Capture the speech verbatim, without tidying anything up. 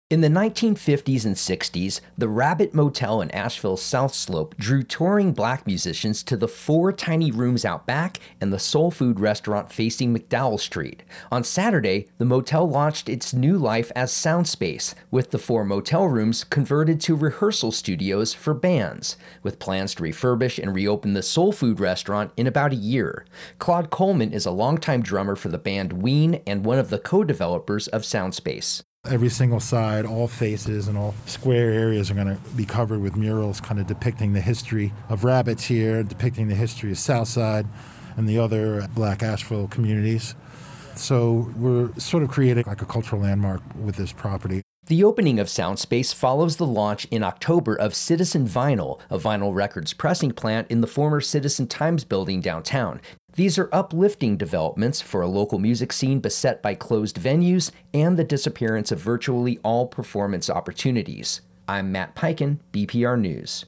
In the nineteen fifties and sixties, the Rabbit Motel in Asheville's South Slope drew touring black musicians to the four tiny rooms out back and the soul food restaurant facing McDowell Street. On Saturday, the motel launched its new life as Soundspace, with the four motel rooms converted to rehearsal studios for bands, with plans to refurbish and reopen the soul food restaurant in about a year. Claude Coleman is a longtime drummer for the band Ween and one of the co-developers of Soundspace. Every single side, all faces and all square areas are going to be covered with murals kind of depicting the history of Rabbits here, depicting the history of Southside and the other Black Asheville communities. So we're sort of creating like a cultural landmark with this property. The opening of Soundspace follows the launch in October of Citizen Vinyl, a vinyl records pressing plant in the former Citizen Times building downtown. These are uplifting developments for a local music scene beset by closed venues and the disappearance of virtually all performance opportunities. I'm Matt Peiken, B P R News.